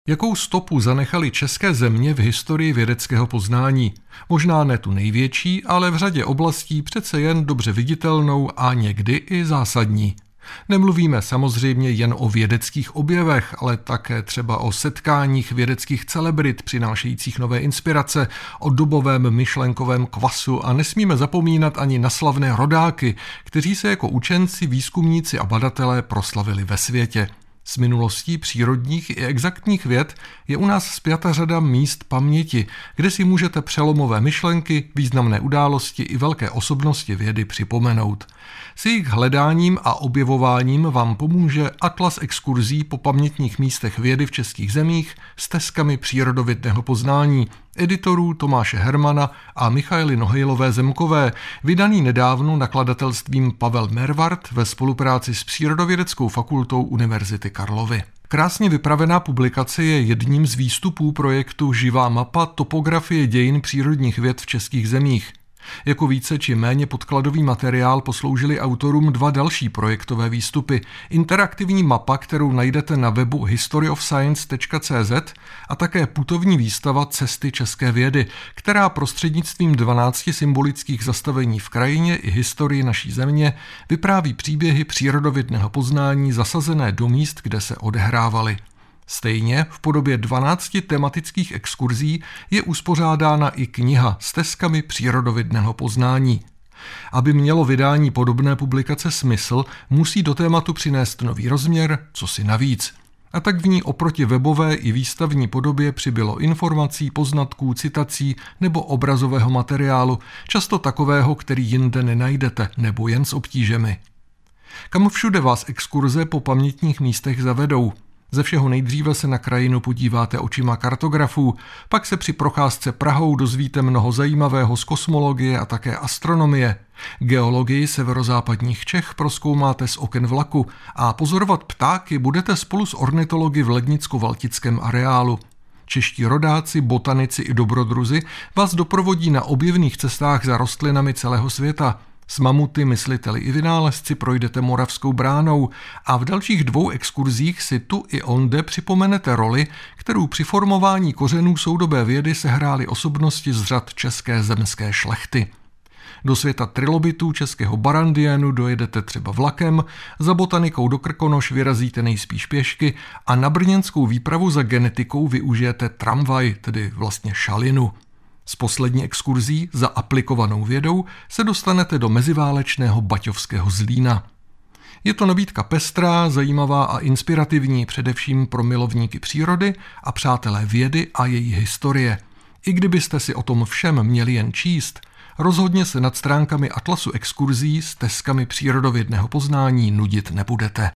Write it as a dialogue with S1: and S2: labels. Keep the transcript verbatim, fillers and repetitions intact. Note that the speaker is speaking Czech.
S1: Jakou stopu zanechaly české země v historii vědeckého poznání? Možná ne tu největší, ale v řadě oblastí přece jen dobře viditelnou a někdy i zásadní. Nemluvíme samozřejmě jen o vědeckých objevech, ale také třeba o setkáních vědeckých celebrit přinášejících nové inspirace, o dobovém myšlenkovém kvasu a nesmíme zapomínat ani na slavné rodáky, kteří se jako učenci, výzkumníci a badatelé proslavili ve světě. S minulostí přírodních i exaktních věd je u nás spjata řada míst paměti, kde si můžete přelomové myšlenky, významné události i velké osobnosti vědy připomenout. S jejich hledáním a objevováním vám pomůže Atlas exkurzí po pamětních místech vědy v českých zemích s tezkami přírodovědného poznání editorů Tomáše Hermana a Michaely Nohejlové Zemkové, vydaný nedávno nakladatelstvím Pavel Mervart ve spolupráci s Přírodovědeckou fakultou Univerzity Karlovy. Krásně vypravená publikace je jedním z výstupů projektu Živá mapa topografie dějin přírodních věd v českých zemích. Jako více či méně podkladový materiál posloužily autorům dva další projektové výstupy. Interaktivní mapa, kterou najdete na webu history of science tečka cé zet a také putovní výstava Cesty české vědy, která prostřednictvím dvanácti symbolických zastavení v krajině i historii naší země vypráví příběhy přírodovědného poznání zasazené do míst, kde se odehrávaly. Stejně v podobě dvanácti tematických exkurzí je uspořádána i kniha s tezkami přírodovědného poznání. Aby mělo vydání podobné publikace smysl, musí do tématu přinést nový rozměr, cosi navíc. A tak v ní oproti webové i výstavní podobě přibylo informací, poznatků, citací nebo obrazového materiálu, často takového, který jinde nenajdete, nebo jen s obtížemi. Kam všude vás exkurze po pamětních místech zavedou? Ze všeho nejdříve se na krajinu podíváte očima kartografů, pak se při procházce Prahou dozvíte mnoho zajímavého z kosmologie a také astronomie. Geologii severozápadních Čech prozkoumáte z oken vlaku a pozorovat ptáky budete spolu s ornitology v Lednicko-Valtickém areálu. Čeští rodáci, botanici i dobrodruzi vás doprovodí na objevných cestách za rostlinami celého světa. S mamuty, mysliteli i vynálezci projdete Moravskou bránou a v dalších dvou exkurzích si tu i onde připomenete roli, kterou při formování kořenů soudobé vědy sehrály osobnosti z řad české zemské šlechty. Do světa trilobitů českého Barandiénu dojedete třeba vlakem, za botanikou do Krkonoš vyrazíte nejspíš pěšky a na brněnskou výpravu za genetikou využijete tramvaj, tedy vlastně šalinu. Z poslední exkurzí za aplikovanou vědou se dostanete do meziválečného Baťovského Zlína. Je to nabídka pestrá, zajímavá a inspirativní především pro milovníky přírody a přátelé vědy a její historie. I kdybyste si o tom všem měli jen číst, rozhodně se nad stránkami Atlasu exkurzí s tezkami přírodovědného poznání nudit nebudete.